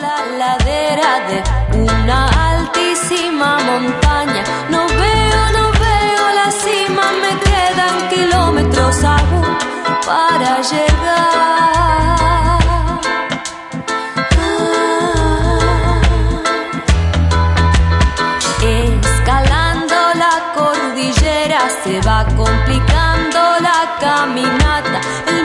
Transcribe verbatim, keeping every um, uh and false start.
la ladera de una altísima montaña. No veo, no veo la cima, me quedan kilómetros aún para llegar. Escalando la cordillera se va complicando la caminata. El